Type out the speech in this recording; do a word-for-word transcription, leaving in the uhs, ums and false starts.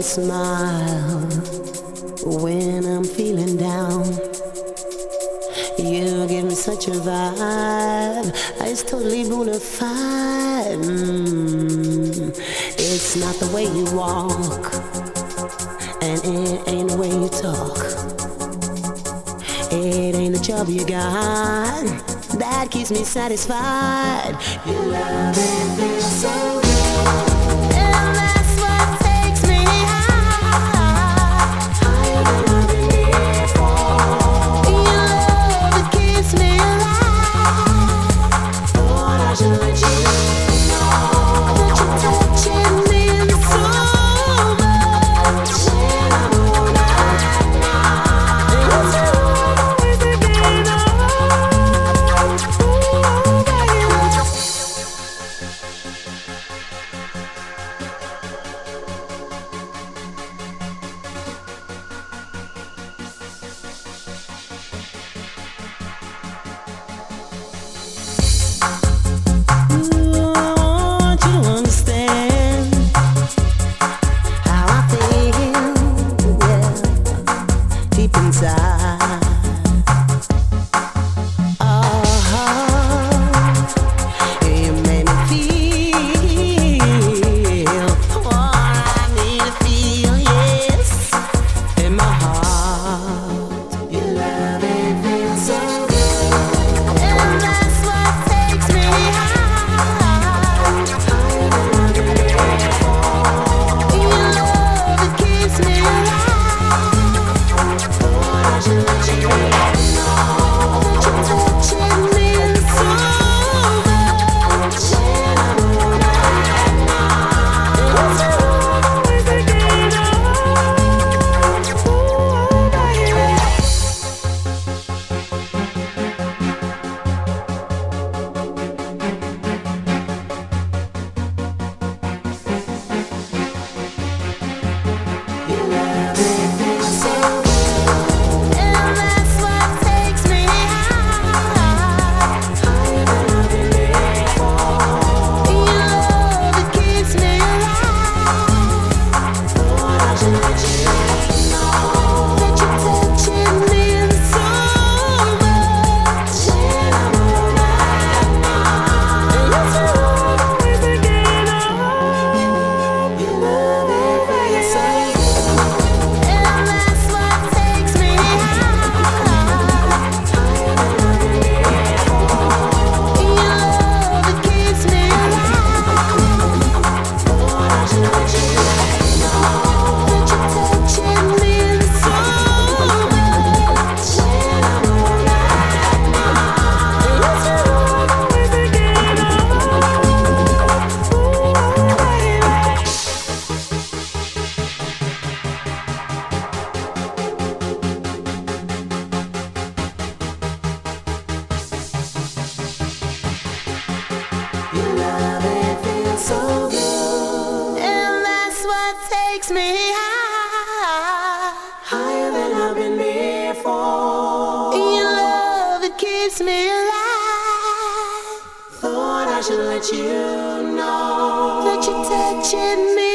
smile when I'm feeling down. You give me such a vibe, it's totally bona fide. Mm. It's not the way you walk, and it ain't the way you talk. It ain't the job you got that keeps me satisfied. Your love, it feels so good. And that's what takes me high, higher than I've been before. Your love, it keeps me alive. Thought I should let you know that you're touching me so much. When I'm all night now, it's always thinking of, ooh, baby. So good, and that's what takes me high, higher than I've been before. Your love, it keeps me alive. Thought I should let you know that you're touching me